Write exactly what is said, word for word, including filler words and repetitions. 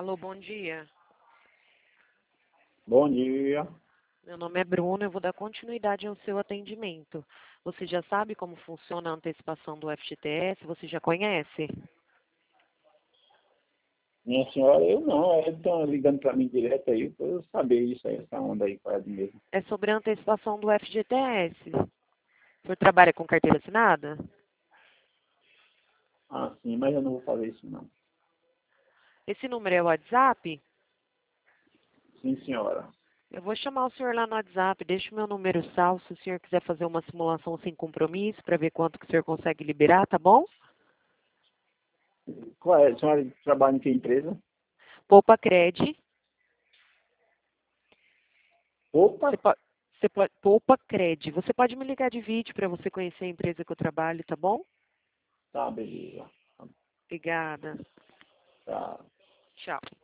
Alô, bom dia. Bom dia. Meu nome é Bruno, eu vou dar continuidade ao seu atendimento. Você já sabe como funciona a antecipação do F G T S? Você já conhece? Minha senhora, eu não. Eles estão ligando para mim direto aí, para eu saber isso aí, essa onda aí, quase mesmo. É sobre a antecipação do F G T S. O senhor trabalha com carteira assinada? Ah, sim, mas eu não vou fazer isso não. Esse número é o WhatsApp? Sim, senhora. Eu vou chamar o senhor lá no WhatsApp, deixa o meu número salvo, se o senhor quiser fazer uma simulação sem compromisso, para ver quanto que o senhor consegue liberar, tá bom? Qual é? A senhora trabalha em que empresa? Poupa Cred. Opa! Você pode, você pode, Poupa Cred. Você pode me ligar de vídeo para você conhecer a empresa que eu trabalho, tá bom? Tá, beleza. Obrigada. Tá. Tchau.